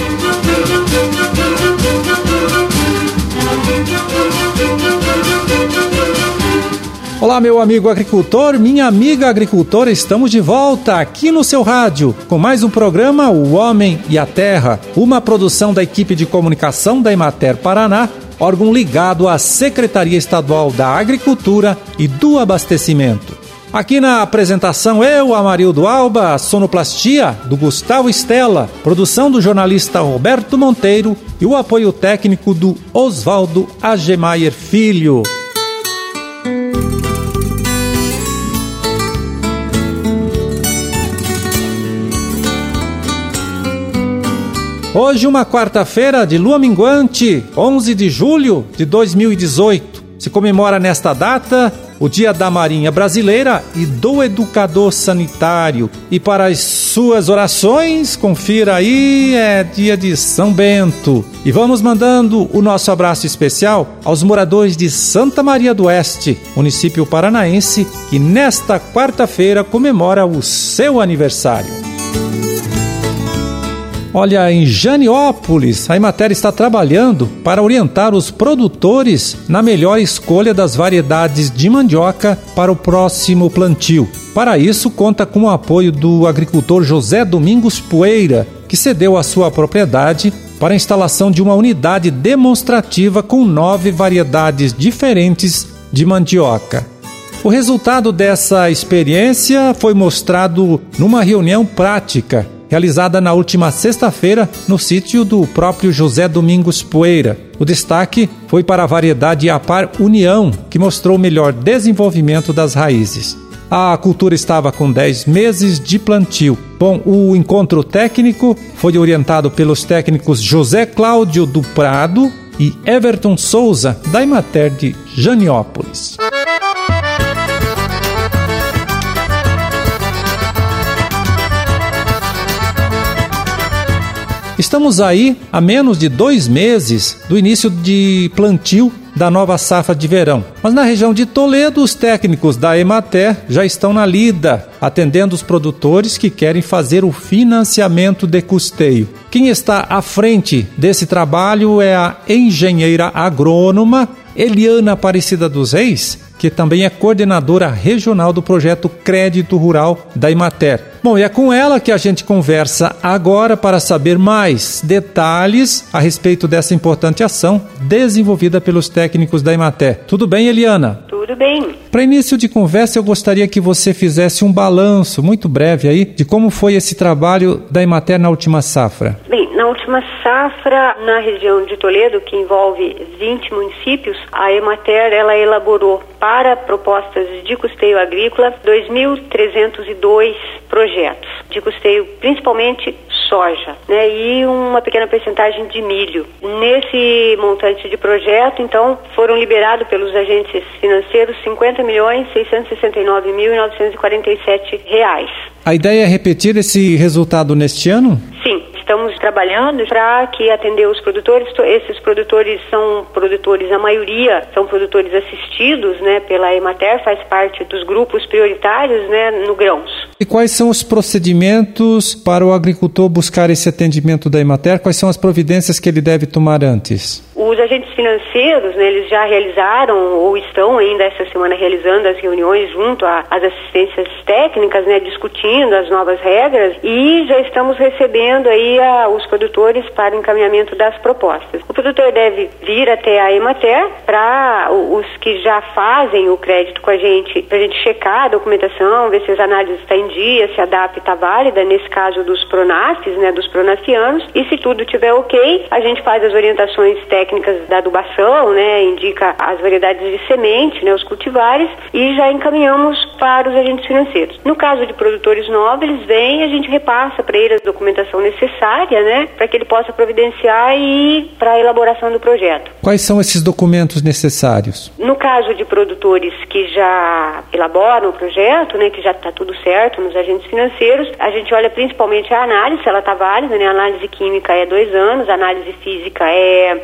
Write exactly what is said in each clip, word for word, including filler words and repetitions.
Olá, meu amigo agricultor, minha amiga agricultora, estamos de volta aqui no seu rádio com mais um programa O Homem e a Terra, uma produção da equipe de comunicação da Emater Paraná, órgão ligado à Secretaria Estadual da Agricultura e do Abastecimento. Aqui na apresentação, eu, Amarildo Alba, sonoplastia do Gustavo Estela, produção do jornalista Roberto Monteiro e o apoio técnico do Oswaldo Agemaier Filho. Hoje, uma quarta-feira de lua minguante, onze de julho de dois mil e dezoito. Se comemora nesta data o Dia da Marinha Brasileira e do Educador Sanitário. E para as suas orações, confira aí, é dia de São Bento. E vamos mandando o nosso abraço especial aos moradores de Santa Maria do Oeste, município paranaense, que nesta quarta-feira comemora o seu aniversário. Olha, em Janiópolis, a Emater está trabalhando para orientar os produtores na melhor escolha das variedades de mandioca para o próximo plantio. Para isso, conta com o apoio do agricultor José Domingos Poeira, que cedeu a sua propriedade para a instalação de uma unidade demonstrativa com nove variedades diferentes de mandioca. O resultado dessa experiência foi mostrado numa reunião prática realizada na última sexta-feira no sítio do próprio José Domingos Poeira. O destaque foi para a variedade Apar União, que mostrou o melhor desenvolvimento das raízes. A cultura estava com dez meses de plantio. Bom, o encontro técnico foi orientado pelos técnicos José Cláudio do Prado e Everton Souza, da Emater de Janiópolis. Estamos aí a menos de dois meses do início de plantio da nova safra de verão. Mas na região de Toledo, os técnicos da Emater já estão na lida, atendendo os produtores que querem fazer o financiamento de custeio. Quem está à frente desse trabalho é a engenheira agrônoma Eliana Aparecida dos Reis, que também é coordenadora regional do projeto Crédito Rural da Emater. Bom, e é com ela que a gente conversa agora para saber mais detalhes a respeito dessa importante ação desenvolvida pelos técnicos da Emater. Tudo bem, Eliana? Tudo bem. Para início de conversa, eu gostaria que você fizesse um balanço muito breve aí de como foi esse trabalho da Emater na última safra. Bem, na última safra, na região de Toledo, que envolve vinte municípios, a Emater ela elaborou para propostas de custeio agrícola dois mil trezentos e dois projetos de custeio, principalmente soja, né, e uma pequena percentagem de milho. Nesse montante de projeto, então, foram liberados pelos agentes financeiros cinquenta milhões seiscentos e sessenta e nove mil novecentos e quarenta e sete reais. A ideia é repetir esse resultado neste ano? Sim. Estamos trabalhando para que atender os produtores. Esses produtores são produtores, a maioria são produtores assistidos, né, pela Emater, faz parte dos grupos prioritários, né, no grãos. E quais são os procedimentos para o agricultor buscar esse atendimento da Emater? Quais são as providências que ele deve tomar antes? Os agentes financeiros, né, eles já realizaram ou estão ainda essa semana realizando as reuniões junto às assistências técnicas, né, discutindo as novas regras, e já estamos recebendo aí a, os produtores para encaminhamento das propostas. O produtor deve vir até a Emater para os que já fazem o crédito com a gente, para a gente checar a documentação, ver se as análises estão em dia, se a D A P está válida, nesse caso dos PRONAFs, né, dos pronafianos, e se tudo estiver ok, a gente faz as orientações técnicas da adubação, né, indica as variedades de semente, né, os cultivares, e já encaminhamos para os agentes financeiros. No caso de produtores novos, eles vêm e a gente repassa para eles a documentação necessária, né, para que ele possa providenciar e para a elaboração do projeto. Quais são esses documentos necessários? No caso de produtores que já elaboram o projeto, né, que já está tudo certo nos agentes financeiros, a gente olha principalmente a análise, se ela está válida, né, a análise química é dois anos, a análise física é dez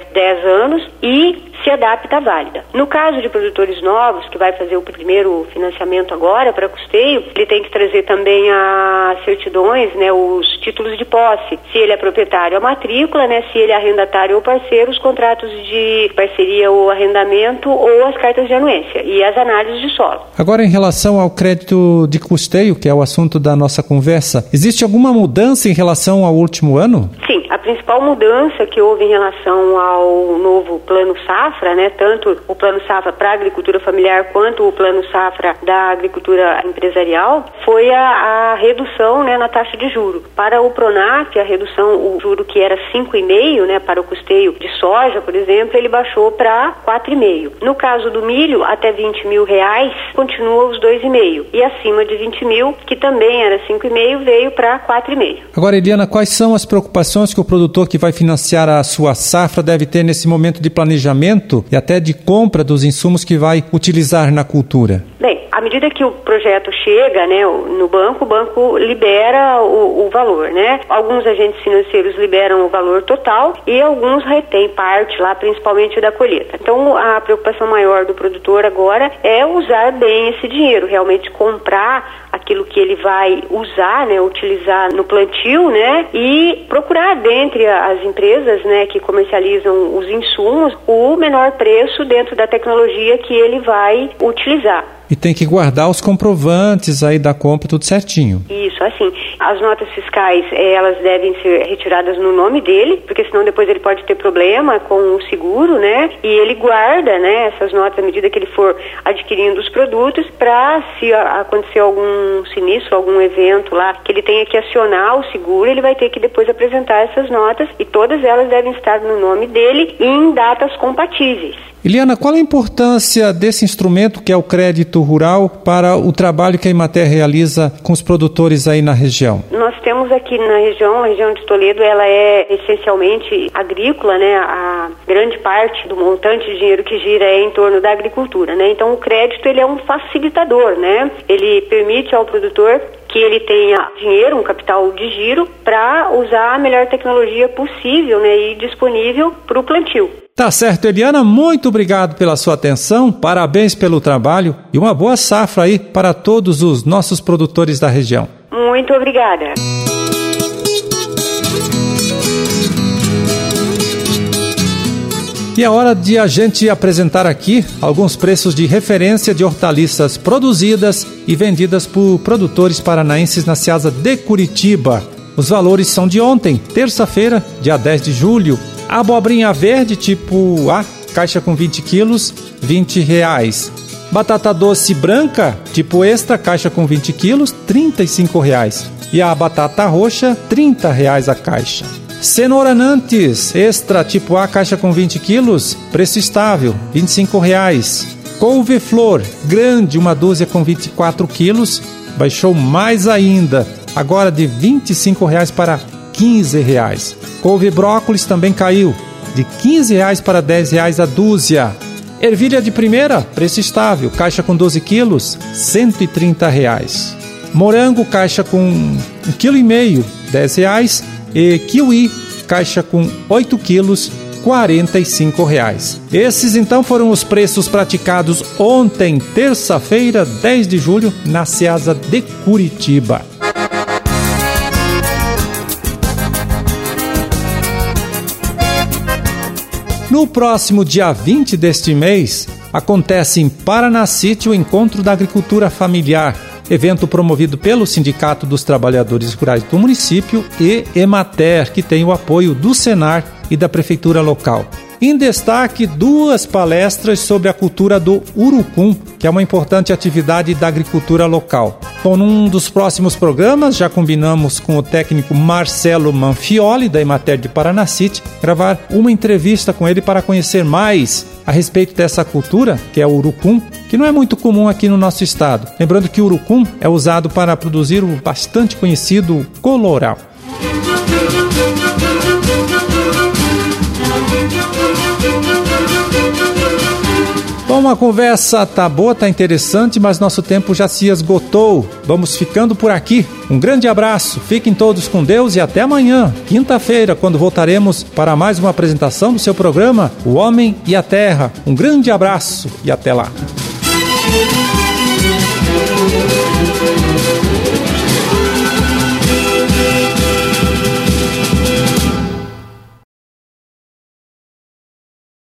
anos e se adapta à válida. No caso de produtores novos, que vai fazer o primeiro financiamento agora para custeio, ele tem que trazer também as certidões, né, os títulos de posse, se ele é proprietário, a matrícula, né, se ele é arrendatário ou parceiro, os contratos de parceria ou arrendamento ou as cartas de anuência e as análises de solo. Agora, em relação ao crédito de custeio, que é o assunto da nossa conversa, existe alguma mudança em relação ao último ano? Sim, a principal mudança que houve em relação ao novo Plano Safra, né, tanto o Plano Safra para a agricultura familiar quanto o Plano Safra da agricultura empresarial, foi a, a redução, né, na taxa de juro. Para o Pronaf, a redução, o juro que era cinco vírgula cinco por cento, né, para o custeio de soja, por exemplo, ele baixou para quatro vírgula cinco por cento. No caso do milho, até vinte mil reais, continua os dois vírgula cinco por cento. E acima de vinte mil, que também era cinco vírgula cinco por cento, veio para quatro vírgula cinco por cento. Agora, Eliana, quais são as preocupações que o produtor que vai financiar a sua safra deve ter nesse momento de planejamento e até de compra dos insumos que vai utilizar na cultura? Bem, à medida que o projeto chega, né, no banco, o banco libera o, o valor, né? Alguns agentes financeiros liberam o valor total e alguns retêm parte lá, principalmente da colheita. Então, a preocupação maior do produtor agora é usar bem esse dinheiro, realmente comprar aquilo que ele vai usar, né, utilizar no plantio, né, e procurar dentre as empresas, né, que comercializam os insumos o menor preço dentro da tecnologia que ele vai utilizar. E tem que guardar os comprovantes aí da compra tudo certinho. Isso, assim, as notas fiscais, elas devem ser retiradas no nome dele, porque senão depois ele pode ter problema com o seguro, né? E ele guarda, né, essas notas à medida que ele for adquirindo os produtos, para se acontecer algum sinistro, algum evento lá, que ele tenha que acionar o seguro, ele vai ter que depois apresentar essas notas e todas elas devem estar no nome dele e em datas compatíveis. Eliana, qual a importância desse instrumento que é o crédito rural para o trabalho que a Emater realiza com os produtores aí na região? Nós temos aqui na região, a região de Toledo, ela é essencialmente agrícola, né? A grande parte do montante de dinheiro que gira é em torno da agricultura, né? Então o crédito, ele é um facilitador, né? Ele permite ao produtor que ele tenha dinheiro, um capital de giro, para usar a melhor tecnologia possível, né, e disponível para o plantio. Tá certo, Eliana, muito obrigado pela sua atenção, parabéns pelo trabalho e uma boa safra aí para todos os nossos produtores da região. Muito obrigada. E é hora de a gente apresentar aqui alguns preços de referência de hortaliças produzidas e vendidas por produtores paranaenses na Ceasa de Curitiba. Os valores são de ontem, terça-feira, dia dez de julho. A abobrinha verde tipo A, caixa com vinte quilos, vinte reais. Batata doce branca, tipo extra, caixa com vinte quilos, trinta e cinco reais. E a batata roxa, trinta reais a caixa. Cenoura Nantes, extra, tipo A, caixa com vinte quilos, preço estável, vinte e cinco reais. Couve-flor, grande, uma dúzia com vinte e quatro quilos, baixou mais ainda, agora de vinte e cinco reais para quinze reais. Couve-brócolis também caiu, de quinze reais para dez reais a dúzia. Ervilha de primeira, preço estável, caixa com doze quilos, cento e trinta reais. Morango, caixa com um quilo e meio, dez reais. E kiwi, caixa com oito quilos, quarenta e cinco reais. Esses então foram os preços praticados ontem, terça-feira, dez de julho, na Ceasa de Curitiba. No próximo dia vinte deste mês, acontece em Paranacite o Encontro da Agricultura Familiar, evento promovido pelo Sindicato dos Trabalhadores Rurais do município e Emater, que tem o apoio do Senar e da Prefeitura local. Em destaque, duas palestras sobre a cultura do urucum, que é uma importante atividade da agricultura local. Bom, num dos próximos programas, já combinamos com o técnico Marcelo Manfioli, da Emater de Paranacite, gravar uma entrevista com ele para conhecer mais a respeito dessa cultura, que é o urucum, que não é muito comum aqui no nosso estado. Lembrando que o urucum é usado para produzir o bastante conhecido colorau. Bom, Bom, a conversa tá boa, tá interessante, mas nosso tempo já se esgotou. Vamos ficando por aqui. Um grande abraço, fiquem todos com Deus e até amanhã, quinta-feira, quando voltaremos para mais uma apresentação do seu programa, O Homem e a Terra. Um grande abraço e até lá.